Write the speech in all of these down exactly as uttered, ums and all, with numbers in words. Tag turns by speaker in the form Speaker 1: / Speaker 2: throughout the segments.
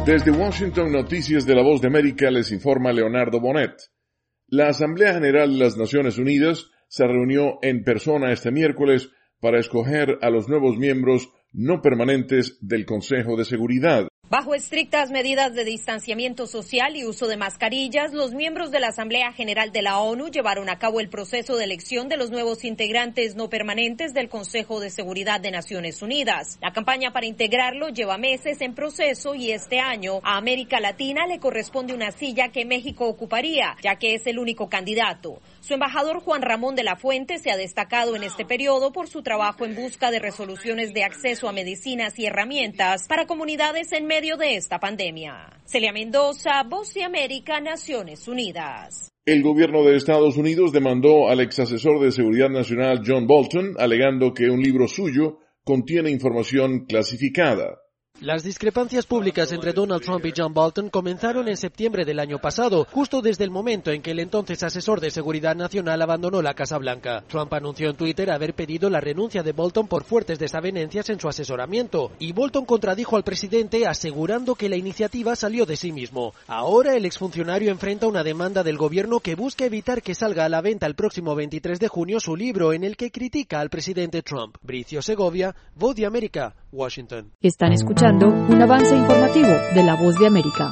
Speaker 1: Desde Washington, Noticias de la Voz de América, les informa Leonardo Bonet. La Asamblea General de las Naciones Unidas se reunió en persona este miércoles para escoger a los nuevos miembros no permanentes del Consejo de Seguridad.
Speaker 2: Bajo estrictas medidas de distanciamiento social y uso de mascarillas, los miembros de la Asamblea General de la ONU llevaron a cabo el proceso de elección de los nuevos integrantes no permanentes del Consejo de Seguridad de Naciones Unidas. La campaña para integrarlo lleva meses en proceso y este año a América Latina le corresponde una silla que México ocuparía, ya que es el único candidato. Su embajador Juan Ramón de la Fuente se ha destacado en este periodo por su trabajo en busca de resoluciones de acceso a medicinas y herramientas para comunidades en medio de esta pandemia. Celia Mendoza, Voz de América, Naciones Unidas.
Speaker 1: El gobierno de Estados Unidos demandó al ex asesor de Seguridad Nacional John Bolton, alegando que un libro suyo contiene información clasificada.
Speaker 3: Las discrepancias públicas entre Donald Trump y John Bolton comenzaron en septiembre del año pasado, justo desde el momento en que el entonces asesor de Seguridad Nacional abandonó la Casa Blanca. Trump anunció en Twitter haber pedido la renuncia de Bolton por fuertes desavenencias en su asesoramiento, y Bolton contradijo al presidente asegurando que la iniciativa salió de sí mismo. Ahora el exfuncionario enfrenta una demanda del gobierno que busca evitar que salga a la venta el próximo veintitrés de junio su libro en el que critica al presidente Trump. Bricio Segovia, Voz de América, Washington.
Speaker 4: Están escuchando un avance informativo de La Voz de América.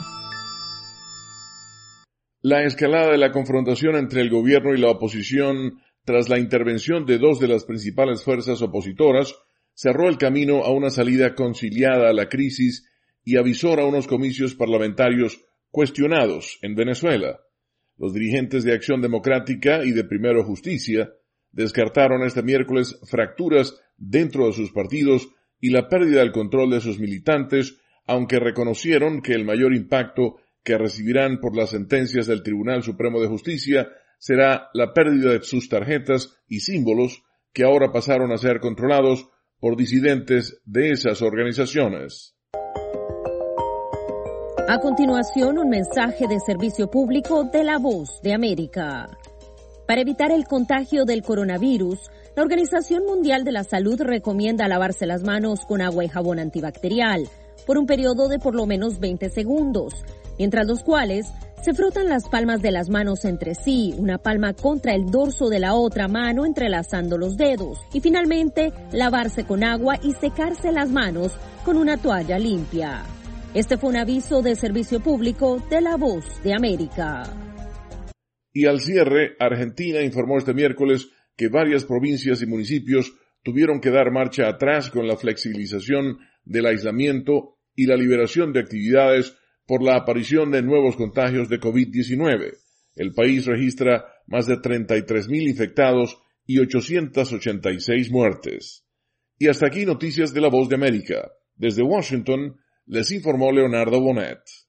Speaker 1: La escalada de la confrontación entre el gobierno y la oposición tras la intervención de dos de las principales fuerzas opositoras cerró el camino a una salida conciliada a la crisis y avisora unos comicios parlamentarios cuestionados en Venezuela. Los dirigentes de Acción Democrática y de Primero Justicia descartaron este miércoles fracturas dentro de sus partidos y la pérdida del control de sus militantes, aunque reconocieron que el mayor impacto que recibirán por las sentencias del Tribunal Supremo de Justicia será la pérdida de sus tarjetas y símbolos, que ahora pasaron a ser controlados por disidentes de esas organizaciones.
Speaker 2: A continuación, un mensaje de servicio público de La Voz de América. Para evitar el contagio del coronavirus, la Organización Mundial de la Salud recomienda lavarse las manos con agua y jabón antibacterial por un periodo de por lo menos veinte segundos, mientras los cuales se frotan las palmas de las manos entre sí, una palma contra el dorso de la otra mano entrelazando los dedos, y finalmente lavarse con agua y secarse las manos con una toalla limpia. Este fue un aviso de servicio público de La Voz de América.
Speaker 1: Y al cierre, Argentina informó este miércoles que varias provincias y municipios tuvieron que dar marcha atrás con la flexibilización del aislamiento y la liberación de actividades por la aparición de nuevos contagios de COVID diecinueve. El país registra más de treinta y tres mil infectados y ochocientas ochenta y seis muertes. Y hasta aquí Noticias de la Voz de América. Desde Washington, les informó Leonardo Bonet.